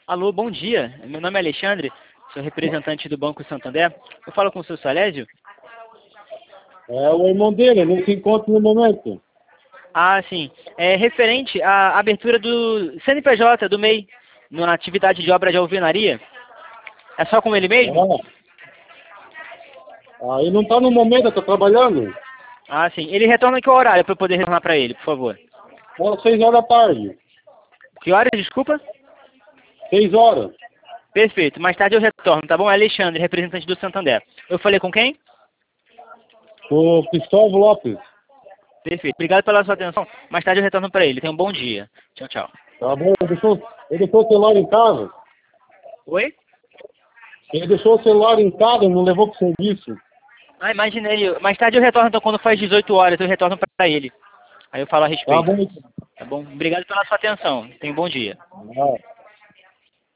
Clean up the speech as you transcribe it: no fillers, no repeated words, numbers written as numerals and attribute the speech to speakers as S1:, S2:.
S1: Alô, bom dia. Meu nome é Alexandre, sou representante do Banco Santander. Eu falo com o seu Salésio?
S2: É o irmão dele, não se encontra no momento.
S1: Ah, sim. É referente à abertura do CNPJ, do MEI, na atividade de obra de alvenaria. É só com ele mesmo?
S2: Aí não está no momento, está trabalhando.
S1: Ah, sim. Ele retorna em que horário para eu poder retornar para ele, por favor?
S2: Às 6 horas da tarde.
S1: Que horas, desculpa?
S2: 6 horas.
S1: Perfeito. Mais tarde eu retorno, tá bom? É Alexandre, representante do Santander. Eu falei com quem?
S2: O Cristóvão Lopes.
S1: Perfeito. Obrigado pela sua atenção. Mais tarde eu retorno para ele. Tenha um bom dia. Tchau, tchau.
S2: Tá bom? Ele deixou o celular em casa.
S1: Oi?
S2: Ele deixou o celular em casa, não levou para o serviço.
S1: Ah, imaginei. Mais tarde eu retorno, então, quando faz 18 horas, eu retorno para ele. Aí eu falo a
S2: Tá
S1: respeito.
S2: bom?
S1: Tá bom? Obrigado pela sua atenção. Tenha um bom dia.
S2: Ah.